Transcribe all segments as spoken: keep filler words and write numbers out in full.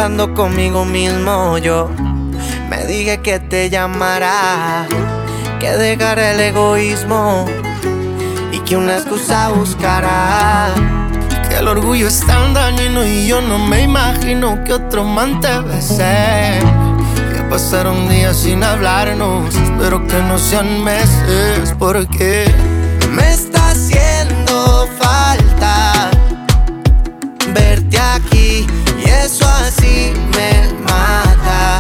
hablando conmigo mismo yo me dije que te llamará, que dejará el egoísmo y que una excusa buscará. Que el orgullo es tan dañino y yo no me imagino que otro man te bese. Ya pasaron días sin hablarnos, espero que no sean meses, porque me está haciendo falta verte aquí y eso así me mata.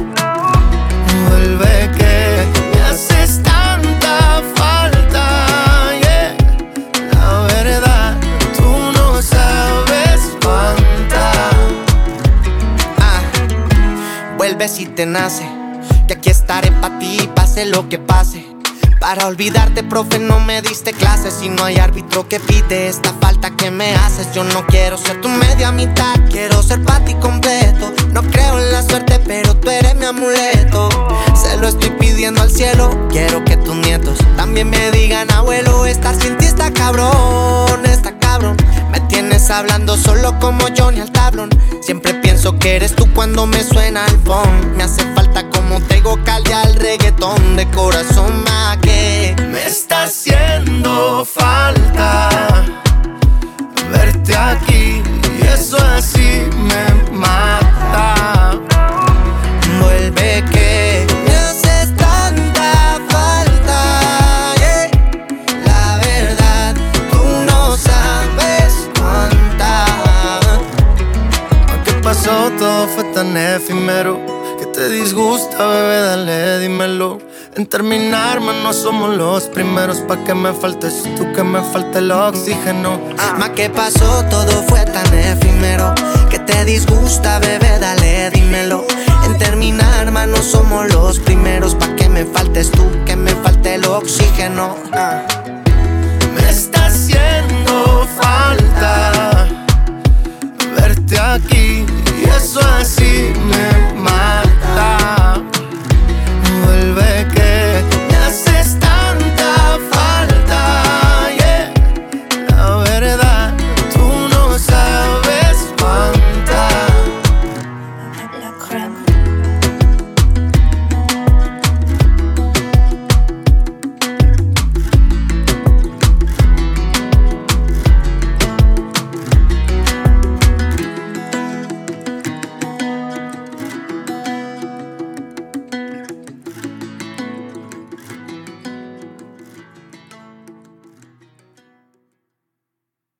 Vuelve que me haces tanta falta, yeah. La verdad, tú no sabes cuánta. Ah, vuelve si te nace, que aquí estaré pa' ti, pase lo que pase. Para olvidarte, profe, no me diste clases. Si no hay árbitro que pite esta falta que me haces. Yo no quiero ser tu media mitad, quiero ser pa' ti completo. No creo en la suerte, pero tú eres mi amuleto. Se lo estoy pidiendo al cielo, quiero que tus nietos también me digan: abuelo, estar sin ti está cabrón, está cabrón. Me tienes hablando solo como Johnny al tablón. Siempre pienso que eres tú cuando me suena el phone. Me hace falta como Tego Calde al reggaetón. De corazón ma que me está haciendo falta verte aquí y eso así me mata. Vuelve que me haces tanta falta, yeah. La verdad, tú no sabes cuánta. ¿Qué pasó? Todo fue tan efímero. ¿Qué te disgusta, bebé? Dale, dímelo. En terminar, man, no somos los primeros. Pa' que me faltes tú, que me falte el oxígeno. Ma, ¿qué pasó? Todo fue tan efímero. ¿Qué te disgusta, bebé? Dale, dímelo. En terminar, man, no somos los primeros. Pa' que me faltes tú, que me falte el oxígeno. Ah.